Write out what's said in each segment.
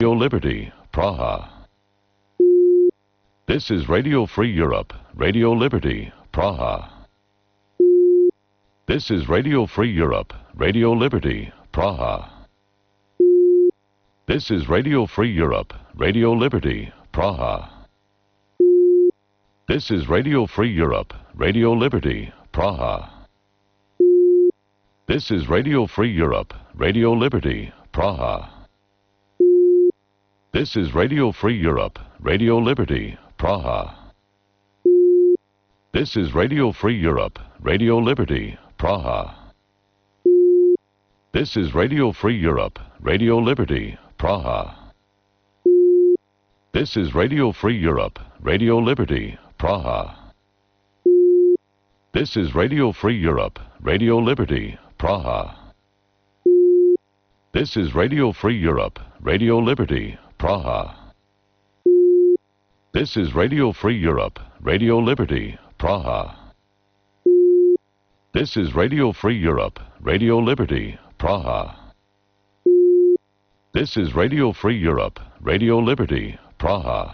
Radio Liberty, Praha. This is Radio Free Europe, Radio Liberty, Praha. This is Radio Free Europe, Radio Liberty, Praha. This is Radio Free Europe, Radio Liberty, Praha. This is Radio Free Europe, Radio Liberty, Praha. This is Radio Free Europe, Radio Liberty, Praha. This is Radio Free Europe, Radio Liberty, Praha. This is Radio Free Europe, Radio Liberty, Praha. This is Radio Free Europe, Radio Liberty, Praha. This is Radio Free Europe, Radio Liberty, Praha. This is Radio Free Europe, Radio Liberty, Praha. This is Radio Free Europe, Radio Liberty, Praha. This is Radio Free Europe, Radio Liberty, Praha. This is Radio Free Europe, Radio Liberty, Praha. This is Radio Free Europe, Radio Liberty, Praha.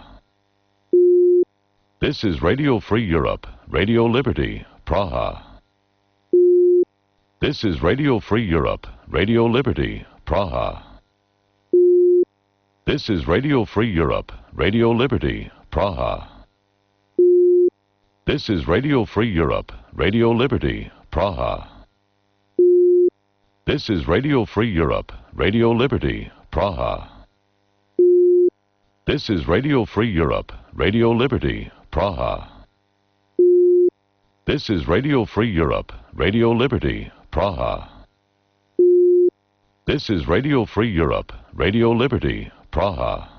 This is Radio Free Europe, Radio Liberty, Praha. This is Radio Free Europe, Radio Liberty, Praha. This is Radio Free Europe, Radio Liberty, Praha. This is Radio Free Europe, Radio Liberty, Praha. This is Radio Free Europe, Radio Liberty, Praha. This is Radio Free Europe, Radio Liberty, Praha. This is Radio Free Europe, Radio Liberty, Praha. This is Radio Free Europe, Radio Liberty, Praha.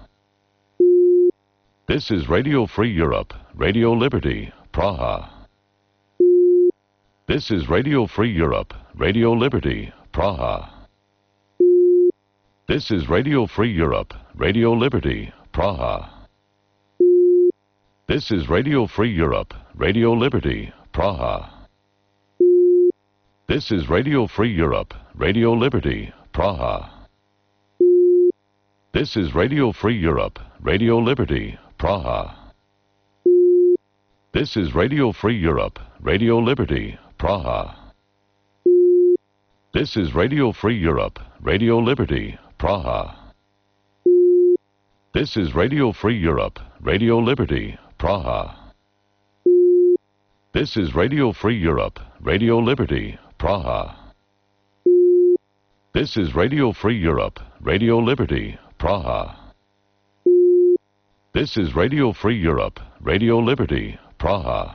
This is Radio Free Europe, Radio Liberty, Praha. This is Radio Free Europe, Radio Liberty, Praha. This is Radio Free Europe, Radio Liberty, Praha. This is Radio Free Europe, Radio Liberty, Praha. This is Radio Free Europe, Radio Liberty, Praha. This is Radio Free Europe, Radio Liberty, Praha. This is Radio Free Europe, Radio Liberty, Praha. This is Radio Free Europe, Radio Liberty, Praha. This is Radio Free Europe, Radio Liberty, Praha. This is Radio Free Europe, Radio Liberty, Praha. This is Radio Free Europe, Radio Liberty, Praha. This is Radio Free Europe, Radio Liberty, Praha.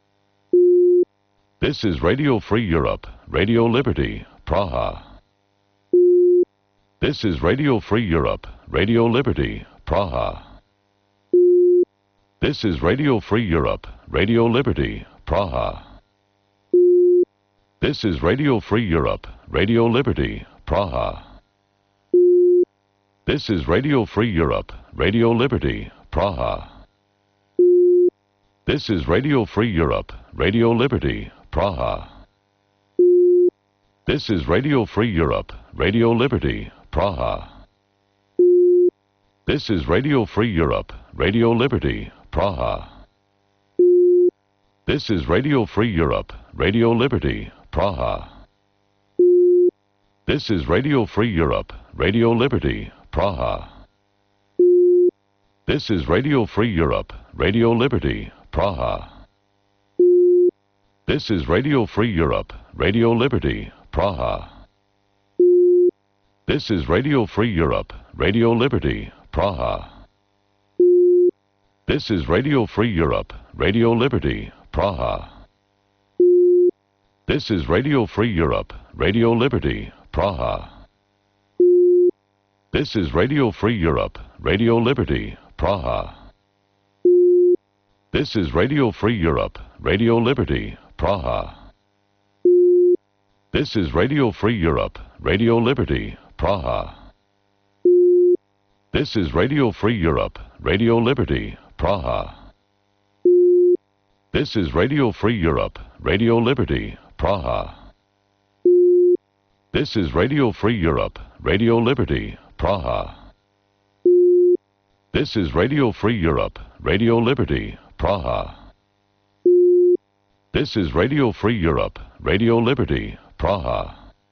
This is Radio Free Europe, Radio Liberty, Praha. This is Radio Free Europe, Radio Liberty, Praha. This is Radio Free Europe, Radio Liberty, Praha. This is Radio Free Europe, Radio Liberty, Praha. This is Radio Free Europe, Radio Liberty, Praha. This is Radio Free Europe, Radio Liberty, Praha. This is Radio Free Europe, Radio Liberty, Praha. This is Radio Free Europe, Radio Liberty, Praha. This is Radio Free Europe, Radio Liberty, Praha. This is Radio Free Europe, Radio Liberty, Praha. This is Radio Free Europe, Radio Liberty, Praha. This is Radio Free Europe, Radio Liberty, Praha. This is Radio Free Europe, Radio Liberty, Praha. This is Radio Free Europe, Radio Liberty, Praha. This is Radio Free Europe, Radio Liberty, Praha. This is Radio Free Europe, Radio Liberty, Praha. This is Radio Free Europe, Radio Liberty, Praha. This is Radio Free Europe, Radio Liberty, Praha. This is Radio Free Europe, Radio Liberty, Praha. This is Radio Free Europe, Radio Liberty, Praha. This is Radio Free Europe, Radio Liberty, Praha. This is Radio Free Europe, Radio Liberty, Praha. This is Radio Free Europe, Radio Liberty, Praha.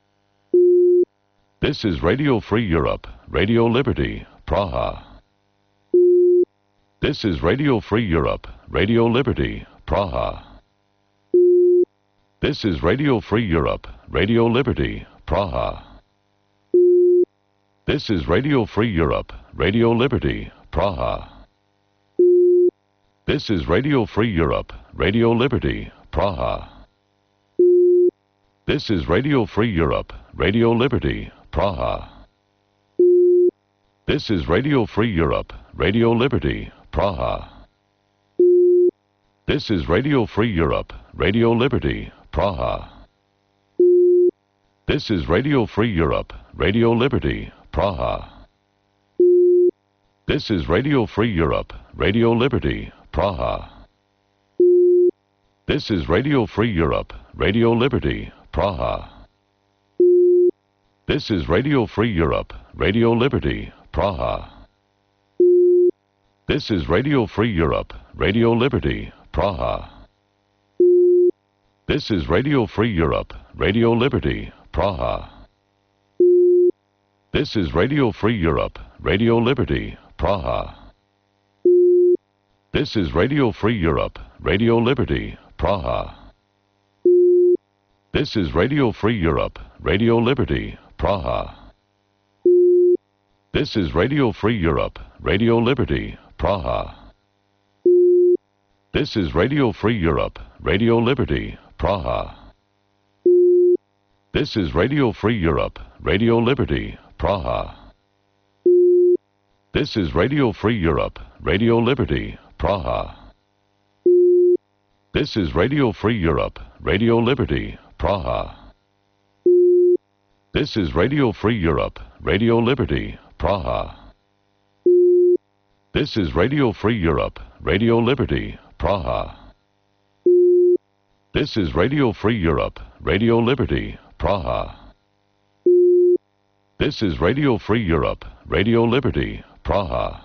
This is Radio Free Europe, Radio Liberty, Praha. This is Radio Free Europe, Radio Liberty, Praha. This is Radio Free Europe, Radio Liberty, Praha. This is Radio Free Europe, Radio Liberty, Praha. This is Radio Free Europe, Radio Liberty, Praha. This is Radio Free Europe, Radio Liberty, Praha. This is Radio Free Europe, Radio Liberty, Praha. This is Radio Free Europe, Radio Liberty, Praha. This is Radio Free Europe, Radio Liberty, Praha. This is Radio Free Europe, Radio Liberty, Praha. This is Radio Free Europe, Radio Liberty, Praha. This is Radio Free Europe, Radio Liberty, Praha. This is Radio Free Europe, Radio Liberty, Praha. This is Radio Free Europe, Radio Liberty, Praha. This is Radio Free Europe, Radio Liberty, Praha. This is Radio Free Europe, Radio Liberty, Praha. This is Radio Free Europe, Radio Liberty, Praha. This is Radio Free Europe, Radio Liberty, Praha. This is Radio Free Europe, Radio Liberty, Praha. This is Radio Free Europe, Radio Liberty, Praha. This is Radio Free Europe, Radio Liberty, Praha. This is Radio Free Europe, Radio Liberty, Praha. This is Radio Free Europe, Radio Liberty, Praha. This is Radio Free Europe, Radio Liberty, Praha. This is Radio Free Europe, Radio Liberty, Praha. This is Radio Free Europe, Radio Liberty, Praha.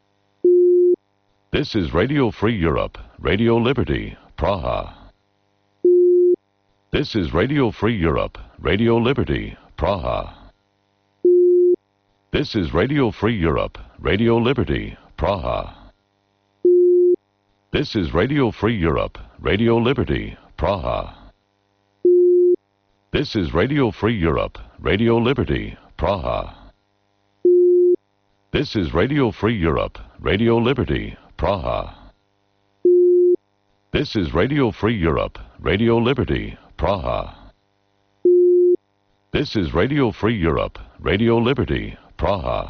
This is Radio Free Europe, Radio Liberty, Praha. This is Radio Free Europe, Radio Liberty, Praha. This is Radio Free Europe, Radio Liberty, Praha. This is Radio Free Europe, Radio Liberty, Praha. This is Radio Free Europe, Radio Liberty, Praha. This is Radio Free Europe, Radio Liberty, Praha. This is Radio Free Europe, Radio Liberty, Praha. This is Radio Free Europe, Radio Liberty, Praha.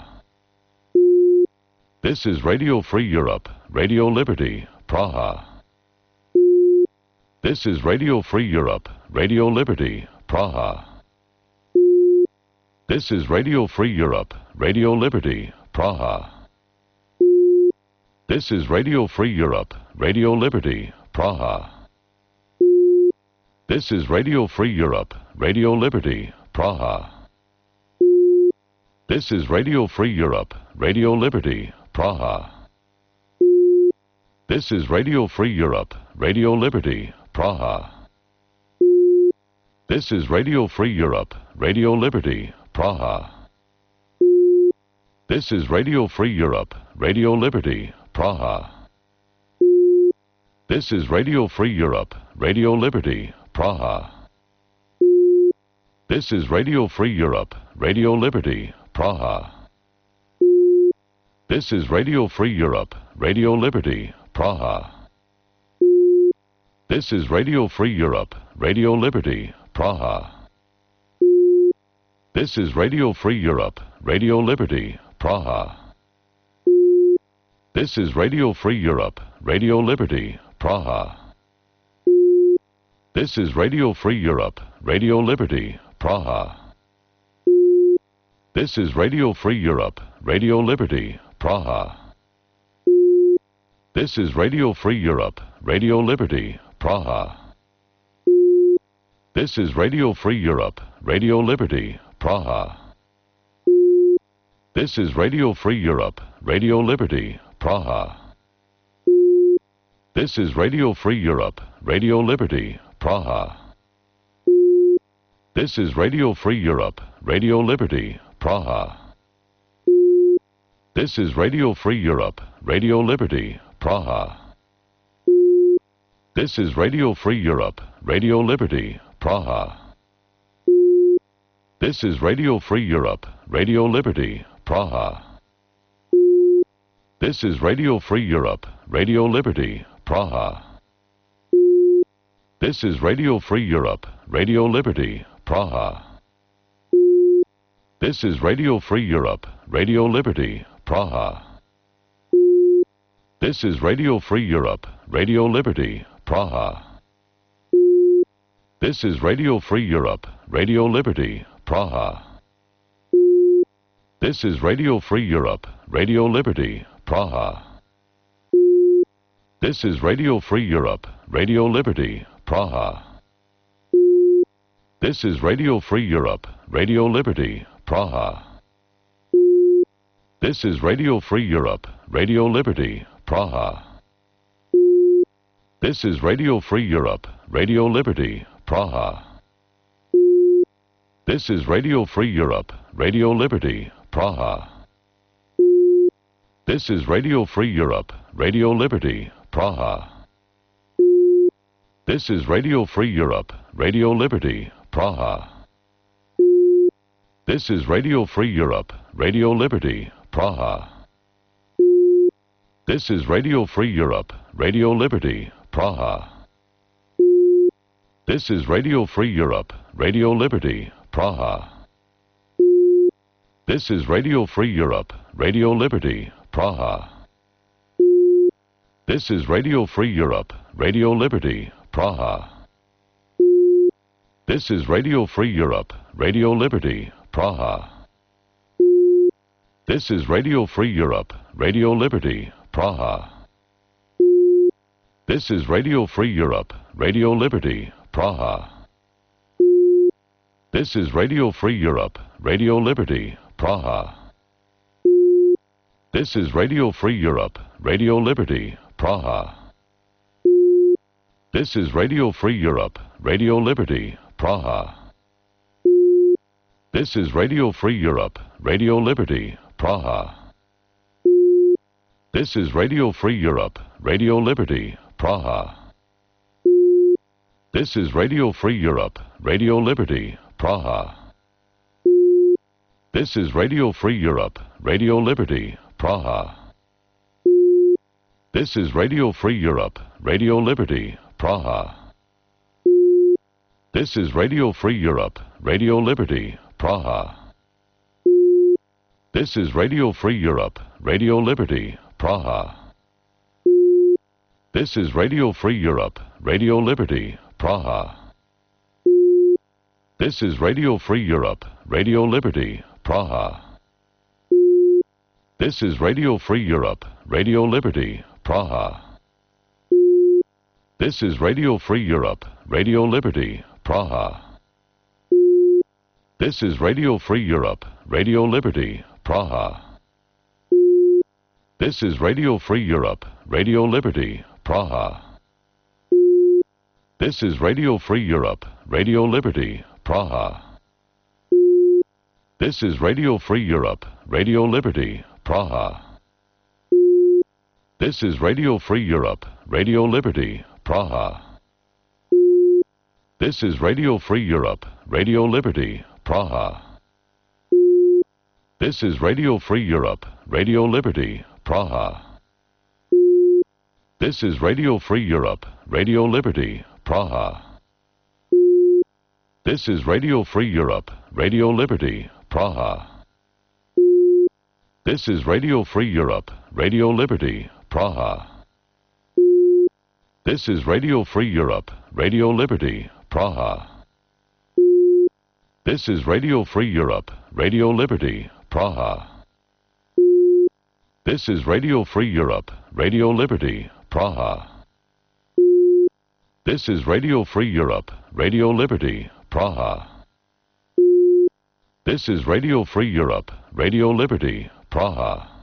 This is Radio Free Europe, Radio Liberty, Praha. This is Radio Free Europe, Radio Liberty, Praha. This is Radio Free Europe, Radio Liberty, Praha. This is Radio Free Europe, Radio Liberty, Praha. This is Radio Free Europe, Radio Liberty, Praha. This is Radio Free Europe, Radio Liberty, Praha. This is Radio Free Europe, Radio Liberty, Praha. This is Radio Free Europe, Radio Liberty, Praha. This is Radio Free Europe, Radio Liberty, Praha. This is Radio Free Europe, Radio Liberty, Praha. This is Radio Free Europe, Radio Liberty, Praha. This is Radio Free Europe, Radio Liberty, Praha. This is Radio Free Europe, Radio Liberty, Praha. This is Radio Free Europe, Radio Liberty, Praha. This is Radio Free Europe, Radio Liberty, Praha. This is Radio Free Europe, Radio Liberty, Praha. This is Radio Free Europe, Radio Liberty, Praha. This is Radio Free Europe, Radio Liberty, Praha. This is Radio Free Europe, Radio Liberty, Praha. This is Radio Free Europe, Radio Liberty, Praha. This is Radio Free Europe, Radio Liberty, Praha. This is Radio Free Europe, Radio Liberty, Praha. This is Radio Free Europe, Radio Liberty, Praha. This is Radio Free Europe, Radio Liberty, Praha. This is Radio Free Europe, Radio Liberty, Praha. This is Radio Free Europe, Radio Liberty, Praha. This is Radio Free Europe, Radio Liberty, Praha. This is Radio Free Europe, Radio Liberty, Praha. This is Radio Free Europe, Radio Liberty, Praha. This is Radio Free Europe, Radio Liberty, Praha. This is Radio Free Europe, Radio Liberty, Praha. This is Radio Free Europe, Radio Liberty, Praha. This is Radio Free Europe, Radio Liberty, Praha. This is Radio Free Europe, Radio Liberty, Praha. This is Radio Free Europe, Radio Liberty, Praha. This is Radio Free Europe, Radio Liberty, Praha. This is Radio Free Europe, Radio Liberty, Praha. This is Radio Free Europe, Radio Liberty, Praha. This is Radio Free Europe, Radio Liberty, Praha. This is Radio Free Europe, Radio Liberty, Praha. This is Radio Free Europe, Radio Liberty, Praha. This is Radio Free Europe, Radio Liberty, Praha. This is Radio Free Europe, Radio Liberty, Praha. This is Radio Free Europe, Radio Liberty, Praha. This is Radio Free Europe, Radio Liberty, Praha. This is Radio Free Europe, Radio Liberty, Praha. This is Radio Free Europe, Radio Liberty, Praha. This is Radio Free Europe, Radio Liberty, Praha. This is Radio Free Europe, Radio Liberty, Praha. This is Radio Free Europe, Radio Liberty, Praha. This is Radio Free Europe, Radio Liberty, Praha. This is Radio Free Europe, Radio Liberty, Praha. This is Radio Free Europe, Radio Liberty, Praha. This is Radio Free Europe, Radio Liberty, Praha. This is Radio Free Europe, Radio Liberty, Praha. This is Radio Free Europe, Radio Liberty, Praha. This is Radio Free Europe, Radio Liberty, Praha. This is Radio Free Europe, Radio Liberty, Praha. This is Radio Free Europe, Radio Liberty, Praha. This is Radio Free Europe, Radio Liberty, Praha. This is Radio Free Europe, Radio Liberty, Praha. This is Radio Free Europe, Radio Liberty, Praha. This is Radio Free Europe, Radio Liberty, Praha. This is Radio Free Europe, Radio Liberty, Praha. This is Radio Free Europe, Radio Liberty, Praha. This is Radio Free Europe, Radio Liberty, Praha. This is Radio Free Europe, Radio Liberty, Praha. This is Radio Free Europe, Radio Liberty, Praha. This is Radio Free Europe, Radio Liberty, Praha. This is Radio Free Europe, Radio Liberty, Praha. This is Radio Free Europe, Radio Liberty, Praha. This is Radio Free Europe, Radio Liberty, Praha. This is Radio Free Europe, Radio Liberty, Praha. This is Radio Free Europe, Radio Liberty, Praha. This is Radio Free Europe, Radio Liberty, Praha.